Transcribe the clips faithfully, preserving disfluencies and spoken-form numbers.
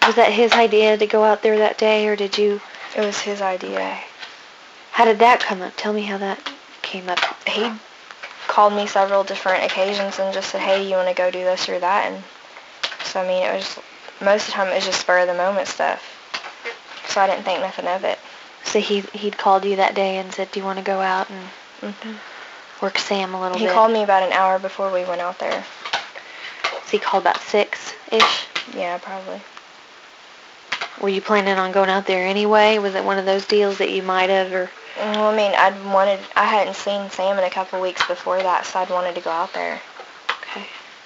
Was that his idea to go out there that day, or did you? It was his idea. Okay. How did that come up? Tell me how that came up. He called me several different occasions and just said, hey, you want to go do this or that? And so, I mean, it was, most of the time it was just spur of the moment stuff. So I didn't think nothing of it. So he, he'd called you that day and said, do you want to go out and Mm-hmm. work Sam a little He bit? He called me about an hour before we went out there. So he called about six-ish? Yeah, probably. Were you planning on going out there anyway? Was it one of those deals that you might have, or? Well, I mean, I'd wanted, I hadn't seen Sam in a couple weeks before that, so I'd wanted to go out there. Okay.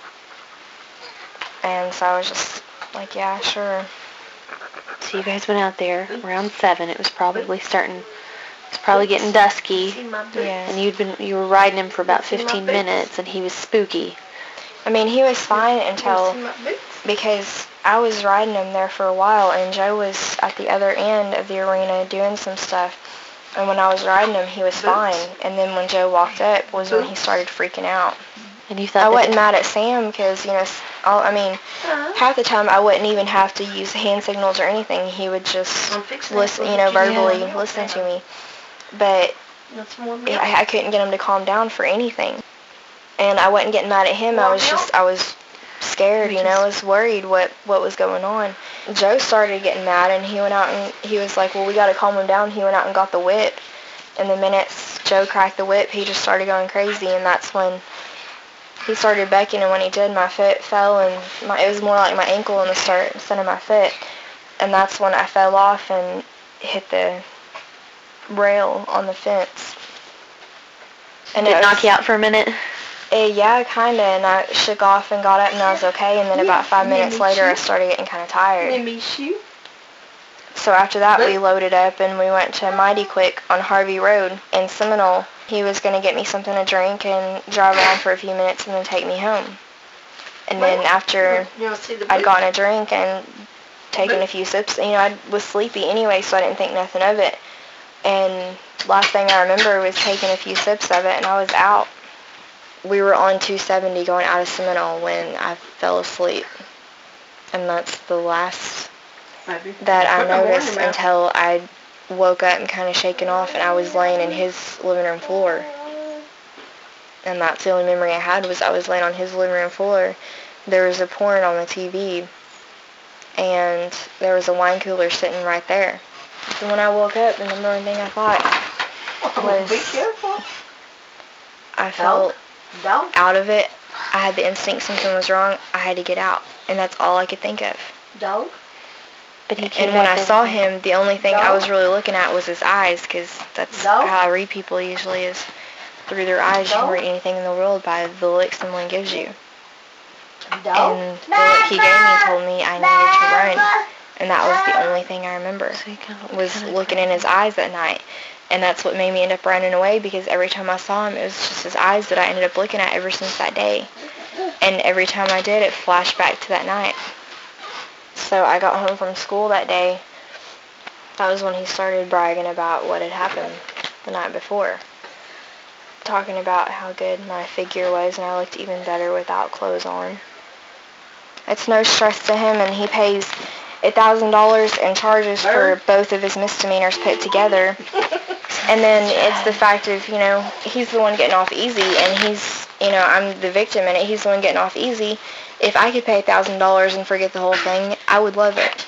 And so I was just like, yeah, sure. So you guys went out there around seven. It was probably starting, it was probably getting dusky. Yeah. And you'd been, you were riding him for about fifteen minutes, and he was spooky. I mean, he was fine until, because I was riding him there for a while, and Joe was at the other end of the arena doing some stuff. And when I was riding him, he was fine. And then when Joe walked up was when he started freaking out. And you thought I that wasn't it, mad at Sam because, you know, all, I mean, half the time I wouldn't even have to use hand signals or anything. He would just listen, you know, verbally Yeah. listen to me. But I, I couldn't get him to calm down for anything. And I wasn't getting mad at him. I was just, I was scared, you know, I was worried what, what was going on. Joe started getting mad, and he went out and he was like, well, we got to calm him down. He went out and got the whip. And the minutes Joe cracked the whip, he just started going crazy, and that's when he started becking, and when he did, my foot fell, and my, it was more like my ankle in the start instead of my foot. And that's when I fell off and hit the rail on the fence. And did it was, knock you out for a minute? Uh, yeah, kind of, and I shook off and got up, and I was okay, and then about five minutes later, I started getting kind of tired. So after that, we loaded up, and we went to Mighty Quick on Harvey Road in Seminole. He was going to get me something to drink and drive around for a few minutes and then take me home. And then after I'd gotten a drink and taken a few sips, you know, I was sleepy anyway, so I didn't think nothing of it. And last thing I remember was taking a few sips of it, and I was out. We were on two seventy going out of Seminole when I fell asleep. And that's the last that I noticed until I woke up and kind of shaken off, and I was laying in his living room floor. And that's the only memory I had, was I was laying on his living room floor. There was a porn on the T V, and there was a wine cooler sitting right there. So when I woke up, the number one thing I thought was I felt out of it. I had the instinct something was wrong. I had to get out, and that's all I could think of. Dog? But he came And when up I and- saw him, the only thing I was really looking at was his eyes, because that's No. how I read people usually, is through their eyes. You can read anything in the world by the look someone gives you. Dog? And the look he gave me told me I needed to run, and that was the only thing I remember, So he kinda- was kinda looking in his eyes that night. And that's what made me end up running away, because every time I saw him, it was just his eyes that I ended up looking at ever since that day. And every time I did, it flashed back to that night. So I got home from school that day. That was when he started bragging about what had happened the night before. Talking about how good my figure was, and I looked even better without clothes on. It's no stress to him, and he pays one thousand dollars in charges for both of his misdemeanors put together. And then it's the fact of, you know, he's the one getting off easy, and he's, you know, I'm the victim in it. He's the one getting off easy. If I could pay one thousand dollars and forget the whole thing, I would love it.